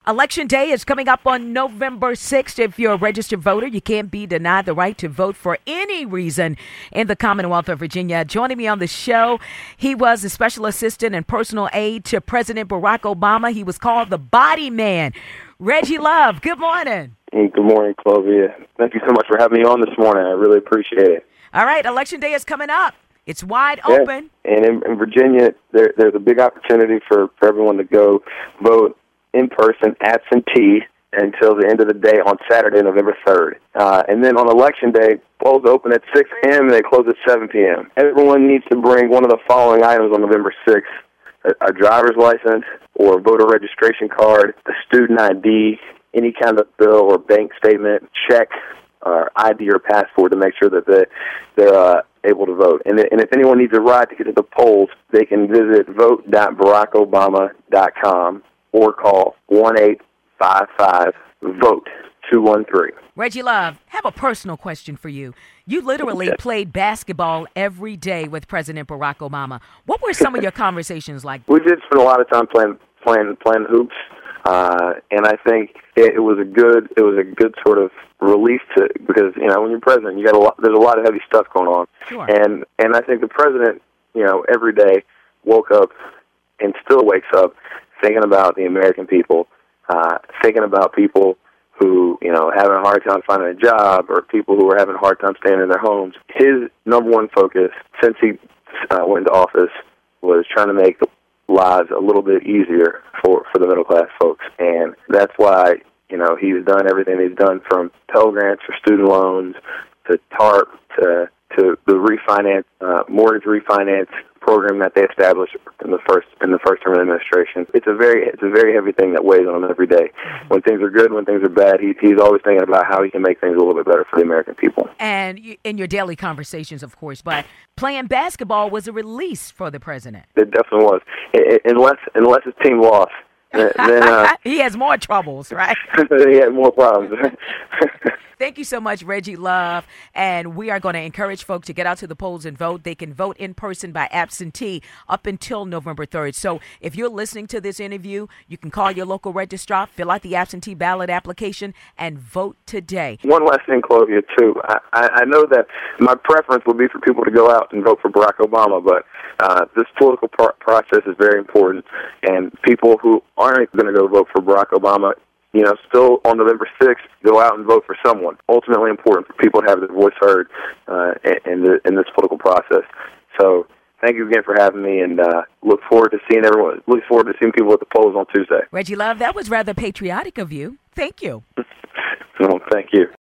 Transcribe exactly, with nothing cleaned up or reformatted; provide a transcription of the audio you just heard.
Election Day is coming up on November sixth. If you're a registered voter, you can't be denied the right to vote for any reason in the Commonwealth of Virginia. Joining me on the show, he was a special assistant and personal aide to President Barack Obama. He was called the Body Man. Reggie Love, good morning. Hey, good morning, Clovia. Thank you so much for having me on this morning. I really appreciate it. All right, Election Day is coming up. It's wide yeah. open. And in, in Virginia, there, there's a big opportunity for, for everyone to go vote in person, absentee, until the end of the day on Saturday, November third. Uh, and then on Election Day, polls open at six a.m. and they close at seven p.m. Everyone needs to bring one of the following items on November sixth: a, a driver's license or voter registration card, a student I D, any kind of bill or bank statement, check, or I D or passport to make sure that they, they're uh, able to vote. And, and if anyone needs a ride to get to the polls, they can visit vote dot barack obama dot com or call one eight five five vote two one three. Reggie Love, I have a personal question for you. You literally Okay. played basketball every day with President Barack Obama. What were some of your conversations like? We did spend a lot of time playing playing playing hoops, uh, and I think it, it was a good it was a good sort of relief to, because you know when you're president, you got a lot. There's a lot of heavy stuff going on, Sure. and and I think the president, you know, every day woke up and still wakes up thinking about the American people, uh, thinking about people who, you know, having a hard time finding a job or people who are having a hard time staying in their homes. His number one focus since he uh, went into office was trying to make lives a little bit easier for, for the middle-class folks. And that's why, you know, he's done everything he's done, from Pell Grants for student loans to TARP to to the refinance, uh, mortgage refinance program that they established in the first in the first term of the administration. It's a very it's a very heavy thing that weighs on him every day. When things are good, when things are bad, he, he's always thinking about how he can make things a little bit better for the American people. And you, in your daily conversations, of course, but playing basketball was a release for the president. It definitely was. It, it, unless unless his team lost, then uh, he has more troubles, right? he had more problems. Thank you so much, Reggie Love. And we are going to encourage folks to get out to the polls and vote. They can vote in person by absentee up until November third. So if you're listening to this interview, you can call your local registrar, fill out the absentee ballot application, and vote today. One last thing, Clovia, too. I, I know that my preference would be for people to go out and vote for Barack Obama, but uh, this political pro- process is very important, and people who aren't going to go vote for Barack Obama, you know, still on November sixth, go out and vote for someone. Ultimately important for people to have their voice heard uh, in, the, in this political process. So thank you again for having me, and uh, look forward to seeing everyone. Look forward to seeing people at the polls on Tuesday. Reggie Love, that was rather patriotic of you. Thank you. Well, thank you.